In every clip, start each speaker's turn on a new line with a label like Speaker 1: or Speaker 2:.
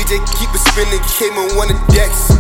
Speaker 1: DJ keep it spinning, came on one of decks.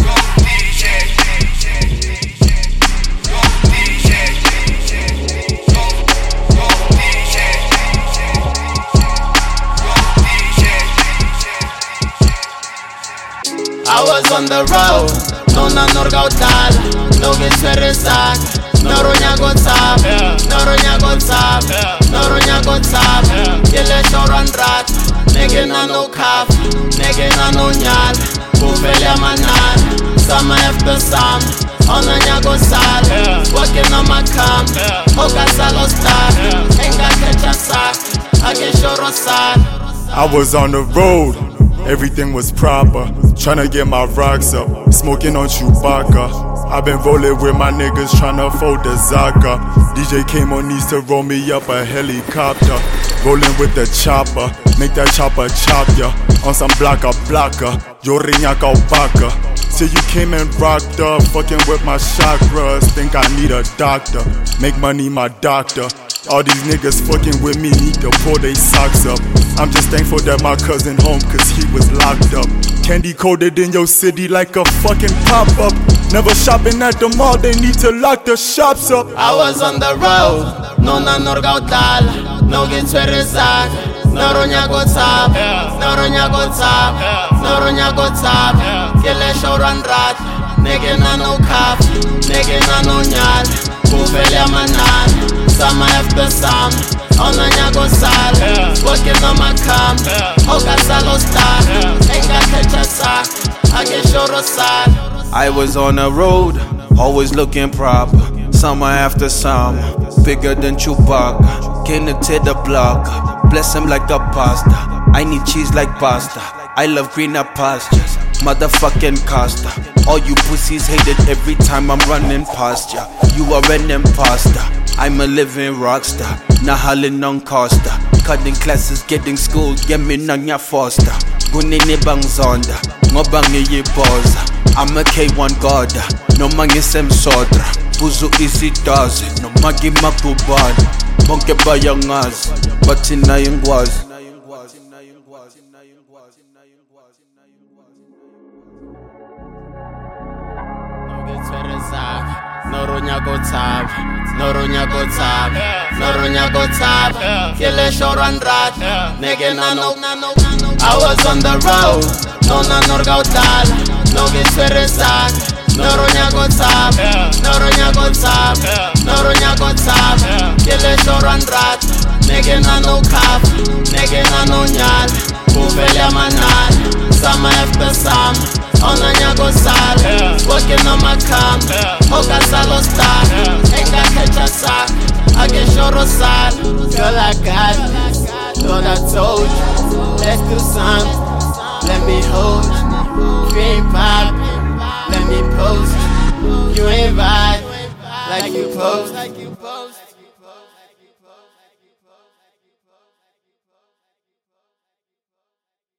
Speaker 2: I was on the road, no na norgautal, no get serisak, no ronya go tap, no ronya go tap, no ronya go tap, kile shoran rat, nege na no cap, nege na no nyal, kufele manan, sama after sam, onanya go sal, working on my camp, oka salo star, enga kecha sak, ake shoro sal.
Speaker 3: I was on the road. Everything was proper, tryna get my rocks up, smoking on Chewbacca. I've been rolling with my niggas tryna fold the Zaka. DJ came on these to roll me up a helicopter. Rolling with the chopper, make that chopper chop ya. On some blocker, yo riñaca opaca. Till you came and rocked up, fucking with my chakras. Think I need a doctor, make money my doctor. All these niggas fucking with me need to pull they socks up. I'm just thankful that my cousin home cause he was locked up. Candy coated in your city like a fucking pop-up. Never shopping at the mall, they need to lock the shops up.
Speaker 2: I was on the road, no na norgautal, no get serisak, no ronya go tap, no ronya go tap, no ronya go tap, kile shoran rat, nege na no cap, nege na no nyal, kufele manan. Sama after Sam, onanya go sal, working on my camp, oka salo star, enga kecha sak, ake shoro sal.
Speaker 4: I was on the road, always looking proper. Summer after summer, bigger than Chewbacca. Came to tear the block, bless him like a pasta. I need cheese like pasta, I love greener pastures. Motherfucking Costa, all you pussies hate it every time I'm running past ya. You are an imposter, I'm a living rockstar. Nahalin on Costa, cutting classes, getting school, get me nanya foster. Gunini bang zonda, ngobangi ye boza. I'm a K1 god, no mangi sem sodra. Buzu easy does it, no magi makubad. Bonke bayangaz, but in ayangwaz.
Speaker 2: No ronya go tap, no ronya go tap, no ronya go tap, kile shoran rat, nege na no. I was on the road, no na norgautal, no get serisak, no ronya go tap, no ronya go tap, no ronya go tap, kile shoran rat, nege na no cap, nege na no nyal, kufele manan, sama after sam. Onanya go sal, working on my camp, oka salo star, enga kecha sak, ake shoro sal. Girl I got this, Lord I told you, let's do something, let me hold you. You ain't pop, let me post you. You ain't vibe, like you post.